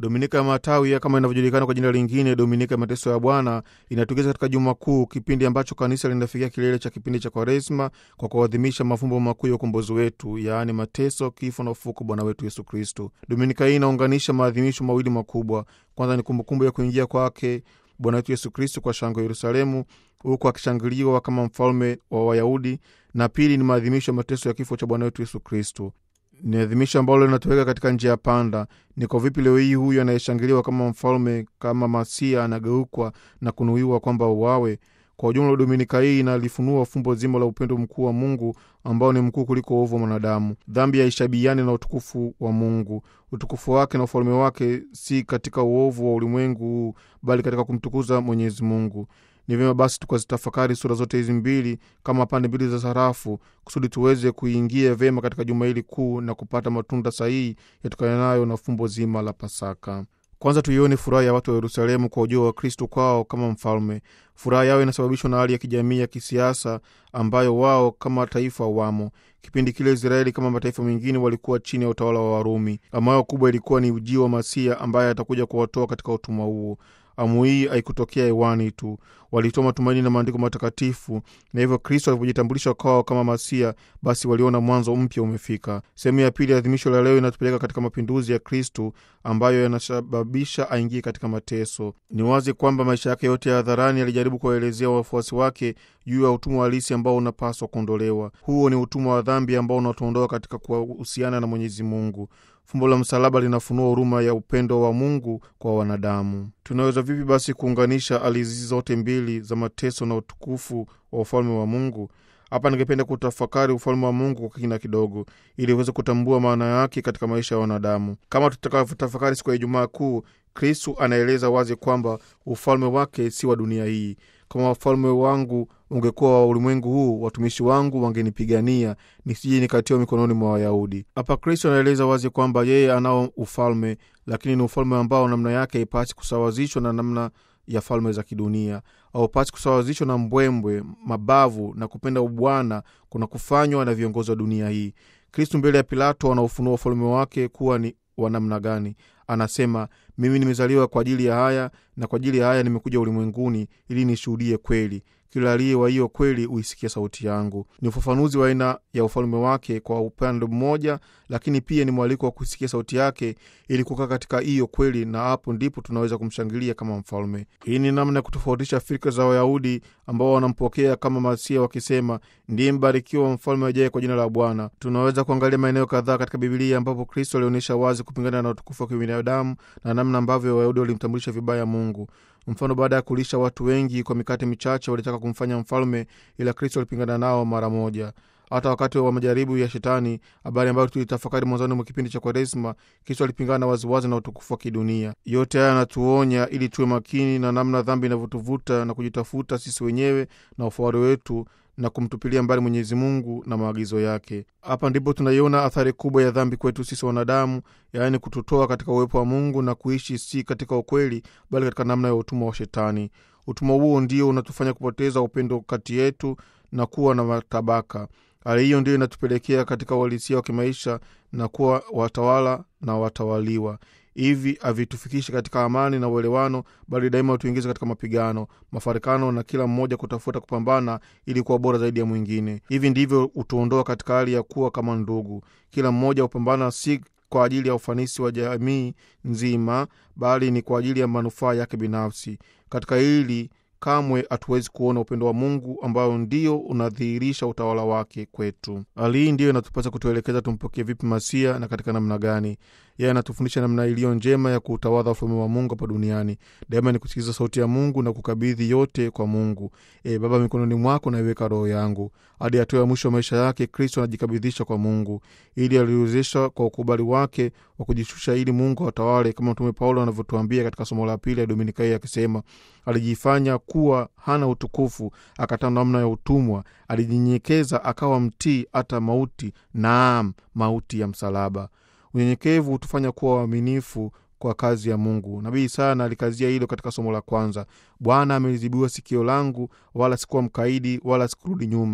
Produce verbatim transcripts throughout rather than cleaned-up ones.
Dominika ya Matawi kama inavyojulikana kwa jina lingine Dominika ya Mateso ya Bwana inatokeza katika Juma Kuu, kipindi ambacho kanisa linafikia kilele cha kipindi cha Kwaresma kwa kuadhimisha mafumbo makuu ya ukombozi wetu, yaani mateso, kifo na ufufuko Bwana wetu Yesu Kristo. Dominika hii inaunganisha maadhimisho mawili makubwa. Kwanza ni kumbukumbu ya kuingia kwake Bwana wetu Yesu Kristo kwa shangwe Yerusalemu, huko akishangiliwa kama mfalme wa Wayahudi, na pili ni maadhimisho ya mateso ya kifo cha Bwana wetu Yesu Kristo. Ni adhimisho ambalo linatoweka katika njia panda. Ni kwa vipi leo hii huyu anayeshangiliwa kama mfalme, kama Masia, anageukwa na kunuiwa kwamba uawe? Kwa ujumla, Dominika hii inalifunua fumbo zima la upendo mkuu wa Mungu ambao ni mkuu kuliko uovu wa mwanadamu. Dhambi haishabihiani na utukufu wa Mungu. Utukufu wake na ufalme wake si katika uovu wa ulimwengu, bali katika kumtukuza Mwenyezi Mungu. Ni vyema basi tukazitafakari sura zote hizi mbili kama pande mbili za sarafu, kusudi tuweze kuingia vyema katika juma hili kuu na kupata matunda sahihi yatokanayo na fumbo zima la Pasaka. Kwanza tuione furaha ya watu wa Yerusalemu kwa ujio wa Kristo kwao kama mfalme. Furaha yao inasababishwa na hali ya kijamii ya kisiasa ambayo wao kama taifa wamo. Kipindi kile Israeli kama mataifa mengine walikuwa chini ya utawala wa Warumi. Ambayo kubwa ilikuwa ni ujio wa Masia ambaye atakuja kuwatoa katika utumwa huo. Amu hii haikutokea hewani tu. Walitoa matumaini na maandiko matakatifu, na hivyo Kristo alipojitambulisha kwao kama Masia, basi waliona mwanzo mpya umefika. Sehemu ya pili ya adhimisho la leo inatupeleka katika mapinduzi ya Kristo ambayo yanasababisha aingie katika mateso. Ni wazi kwamba maisha yake yote ya hadharani alijaribu kuwaelezea wafuasi wake juu ya utumwa halisi ambao unapaswa kuondolewa. Huo ni utumwa wa dhambi ambao unatuondoa katika kuhusiana na Mwenyezi Mungu. Fumbo la msalaba linafunua huruma ya upendo wa Mungu kwa wanadamu. Tunaweza vipi basi kuunganisha hali hizi zote mbili za mateso na utukufu wa ufalme wa Mungu? Hapa ningependa kutafakari ufalme wa Mungu kwa kina kidogo, ili uweze kutambua maana yake katika maisha ya wanadamu. Kama tutakapotafakari siku ya Ijumaa Kuu, Kristo anaeleza wazi kwamba ufalme wake si wa dunia hii. Kama ufalme wangu ungekuwa wa ulimwengu huu, watumishi wangu wangenipigania nisije nikatiwa mikononi mwa Wayahudi. Hapa Kristo anaeleza wazi kwamba yeye anao ufalme, lakini ni ufalme ambao namna yake haipasi kusawazishwa na namna ya falme za kidunia, au pasi kusawazishwa na mbwembwe, mabavu na kupenda ubwana kuna kufanywa na viongozi wa dunia hii. Kristo mbele ya Pilato anaufunua ufalme wake kuwa ni wa namna gani. Anasema, mimi nimezaliwa kwa ajili ya haya, na kwa ajili ya haya nimekuja ulimwenguni ili nishuhudie kweli. Kila aliye wa hiyo kweli uisikie sauti yangu. Ni ufafanuzi wa aina ya ufalme wake kwa upande mmoja, lakini pia ni mwaliko wa kusikia sauti yake ili kukaa katika hiyo kweli, na hapo ndipo tunaweza kumshangilia kama mfalme. Hii ni namna ya kutofautisha fikra za Wayahudi ambao wanampokea kama Masia wakisema, ndiye mbarikiwa mfalme ajaye kwa jina la Bwana. Tunaweza kuangalia maeneo kadhaa katika Biblia ambapo Kristo alionyesha wazi kupingana na utukufu wa kibinadamu na namna ambavyo Wayahudi walimtambulisha vibaya Mungu. Mfano, baada ya kulisha watu wengi kwa mikate michache walitaka kumfanya mfalme, ila Kristo alipingana nao mara moja. Hata wakati wa majaribu ya Shetani, habari ambayo tulitafakari mwanzoni mwa kipindi cha Kwaresma, Kristo alipingana waziwazi na utukufu wa kidunia. Yote haya yanatuonya ili tuwe makini na namna dhambi inavyotuvuta na kujitafuta sisi wenyewe na ufahari wetu na kumtupilia mbali Mwenyezi Mungu na maagizo yake. Hapa ndipo tunaiona athari kubwa ya dhambi kwetu sisi wanadamu, yaani kututoa katika uwepo wa Mungu na kuishi si katika ukweli, bali katika namna ya utumwa wa Shetani. Utumwa huo ndio unatufanya kupoteza upendo kati yetu na kuwa na matabaka. Hali hiyo ndio inatupelekea katika uhalisia wa kimaisha na kuwa watawala na watawaliwa. Hivi havitufikishi katika amani na uelewano, bali daima utuingiza katika mapigano, mafarikano na kila mmoja kutafuta kupambana ili kuwa bora zaidi ya mwingine. Hivi ndivyo utuondoa katika hali ya kuwa kama ndugu. Kila mmoja upambana si kwa ajili ya ufanisi wa jamii nzima, bali ni kwa ajili ya manufaa yake binafsi. Katika hili kamwe hatuwezi kuona upendo wa Mungu ambao ndio unadhihirisha utawala wake kwetu. Hali hii ndio inatupasa kutuelekeza tumpokee vipi Masia na katika namna gani. Yeye anatufundisha namna iliyo njema ya kuutawadha ufalme wa Mungu hapa duniani. Daima ni kusikiza sauti ya Mungu na kukabidhi yote kwa Mungu. E Baba, mikononi mwako naiweka roho yangu. Hadi hatua ya mwisho wa maisha yake Kristo anajikabidhisha kwa Mungu, ili aliwezesha kwa ukubali wake wa kujishusha ili Mungu atawale, kama Mtume Paulo anavyotuambia katika somo la pili ya Dominika hii akisema, alijifanya kuwa hana utukufu, akataa namna ya utumwa, alijinyenyekeza akawa mtii hata mauti, naam, mauti ya msalaba. Unyenyekevu hutufanya kuwa waaminifu kwa kazi ya Mungu. Nabii sana alikazia hilo katika somo la kwanza. Bwana amelizibiwa sikio langu, wala sikuwa mkaidi, wala sikurudi nyuma.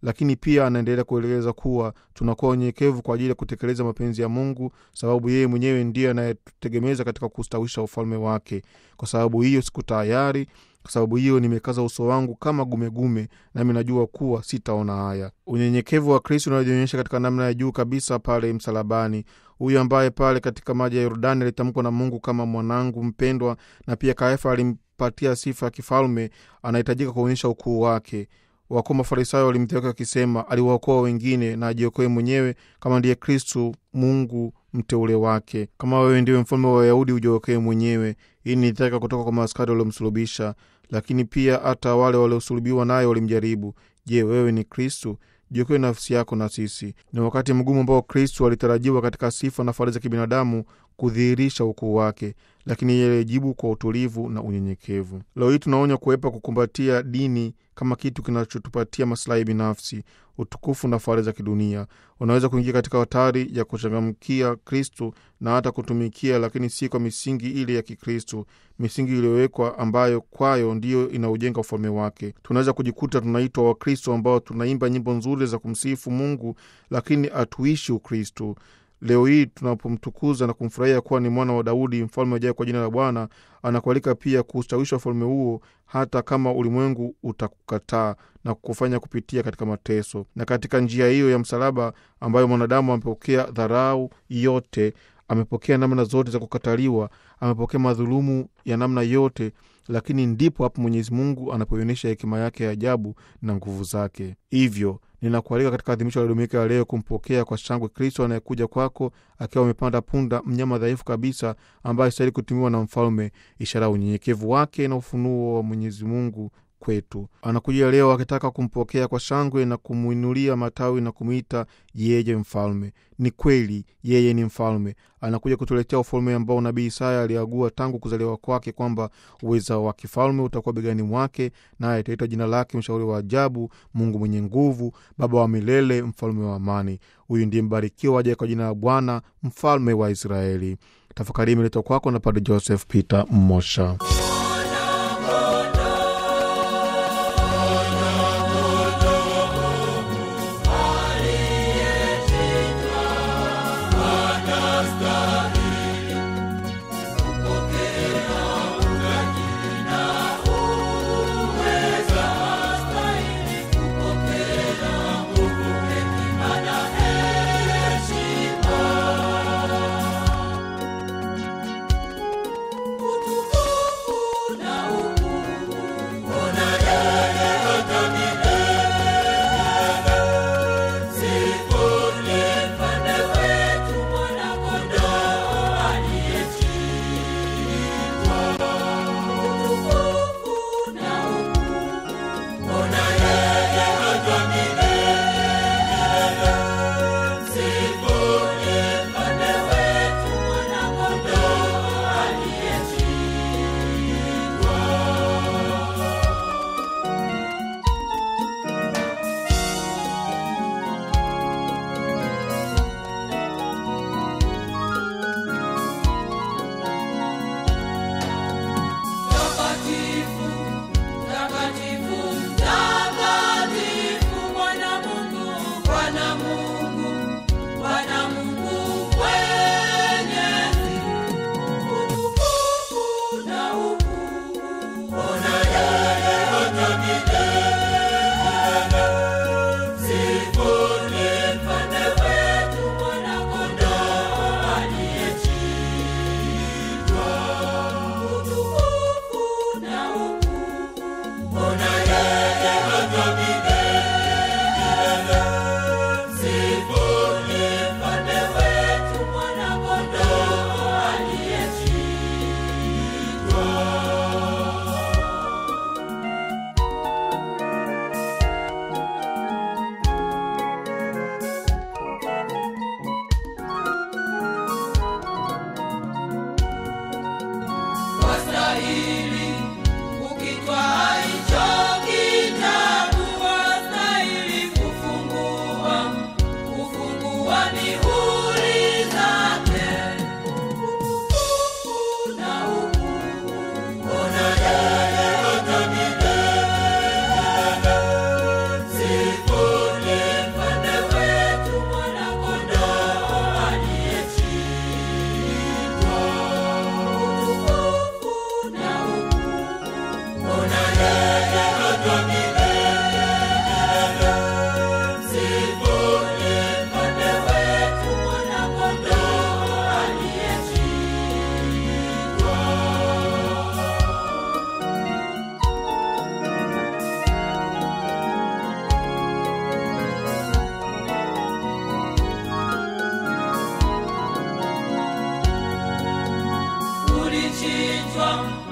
lakini pia anaendelea kueleza kuwa tunakuwa wenyekevu kwa ajili ya kutekeleza mapenzi ya Mungu, sababu yeye mwenyewe ndiye anayetutegemeza katika kustawisha ufalme wake. Kwa sababu hiyo siku tayari, kwa sababu hiyo nimekaza uso wangu kama gumegume, nami najua kuwa sitaona haya. Unyenyekevu wa Kristo unajionyesha katika namna ya juu kabisa pale msalabani. Huyu ambaye pale katika maji ya Yordani alitamkwa na Mungu kama mwanangu mpendwa, na pia Kayafa alimpatia sifa ya kifalme, anahitajika kuonyesha ukuu wake. Wakuu Mafarisayo walimteka wakisema aliwaokoa wengine na ajiokoe mwenyewe kama ndiye Kristo Mungu mteule wake. Kama wewe ndiwe mfalme wa Wayahudi, ujiokoe mwenyewe. Hii ni dhaka kutoka kwa maaskari waliomsulubisha, lakini pia hata wale waliosulubiwa naye walimjaribu. Je, wewe ni Kristo? Jiokoe nafsi yako na sisi. Ni wakati mgumu ambao Kristo alitarajiwa katika sifa na fahari za kibinadamu kudhihirisha ukuu wake, lakini yeye alijibu kwa utulivu na unyenyekevu. Leo hii tunaonya kuepa kukumbatia dini kama kitu kinachotupatia maslahi binafsi, utukufu na fahari za kidunia. Unaweza kuingia katika hatari ya kuchangamkia Kristo na hata kutumikia, lakini si kwa misingi ile ya Kikristo, misingi iliyowekwa ambayo kwayo ndiyo inaujenga ufalme wake. Tunaweza kujikuta tunaitwa Wakristo ambao tunaimba nyimbo nzuri za kumsifu Mungu, lakini hatuishi Ukristo. Leo hii tunapomtukuza na kumfurahia kuwa ni mwana wa Daudi, mfalme ajaye kwa jina la Bwana, anakualika pia kustawisha ufalme huo hata kama ulimwengu utakukataa na kukufanya kupitia katika mateso. Na katika njia hiyo ya msalaba ambayo mwanadamu amepokea dharau yote, amepokea namna zote za kukataliwa, amepokea madhulumu ya namna yote, lakini ndipo hapo Mwenyezi Mungu anapoonyesha hekima yake ya ajabu na nguvu zake. Hivyo ninakualika katika adhimisho la Dominika ya leo kumpokea kwa shangwe Kristo anayekuja kwako akiwa amepanda punda, mnyama dhaifu kabisa ambaye stahili kutumiwa na mfalme, ishara ya unyenyekevu wake na ufunuo wa Mwenyezi Mungu kwetu. Anakuja leo akitaka kumpokea kwa shangwe na kumuinulia matawi na kumuita yeye mfalme. Ni kweli yeye ni mfalme. Anakuja kutuletea ufalme ambao nabii Isaya aliagua tangu kuzaliwa kwake kwamba uweza wa kifalme utakuwa begani mwake, naye ataitwa jina lake Mshauri wa Ajabu, Mungu mwenye nguvu, Baba wa milele, Mfalme wa amani. Huyu ndiye mbarikiwa ajaye kwa jina la Bwana, Mfalme wa Israeli. Tafakari imeletwa kwako na Padre Joseph Peter Mosha. Bwana